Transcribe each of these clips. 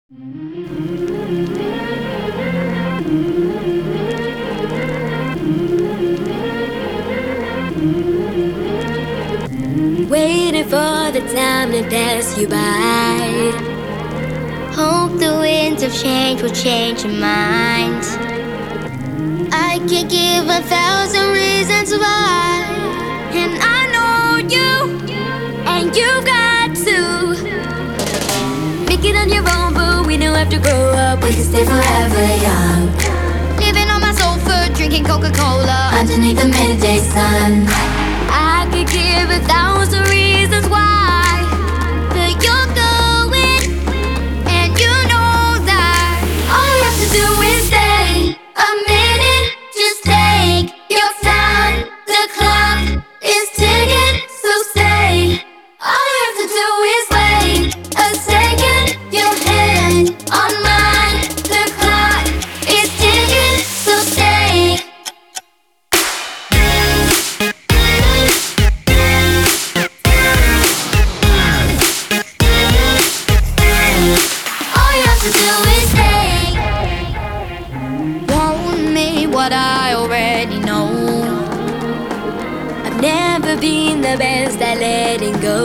Waiting for the time to pass you by. Hope the winds of change will change your mind. I could give 1,000 reasons why, and I know you, and you've got to make it on your own, but we don't have to grow up. We can stay forever young. Living on my sofa, drinking Coca-Cola underneath the midday sun. I could give 1,000 reasons why, but you're going, and you know that all you have to do is stay a minute. Just take your time. The clock is ticking, so stay. All you have to do is wait a second. Your hand on mine. The clock is ticking, so stay. All you have to do is stay. Won't need what I already know. I've never been the best at letting go.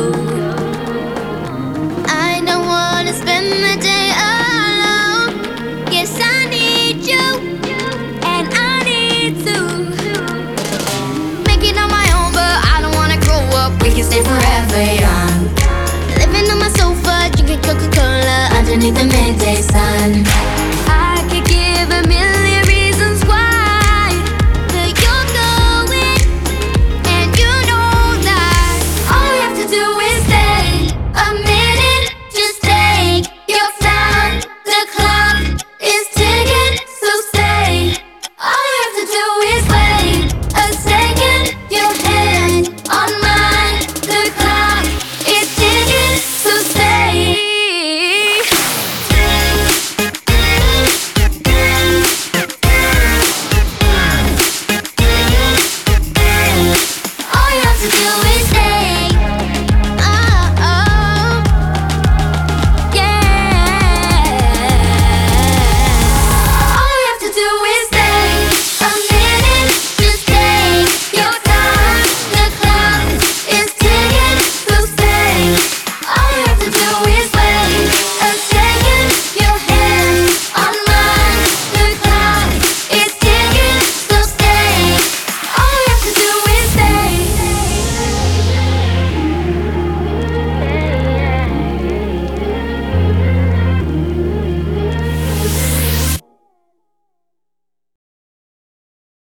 I don't wanna spend the day alone. Yes, I need you, and I need to make it on my own, but I don't wanna grow up. We can stay forever young. Living on my sofa, drinking Coca-Cola underneath the midday sun.